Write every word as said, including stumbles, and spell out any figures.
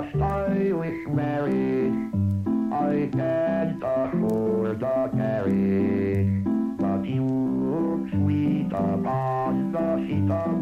whilst I was married, I can't afford the carriage, but you look sweet upon the seat of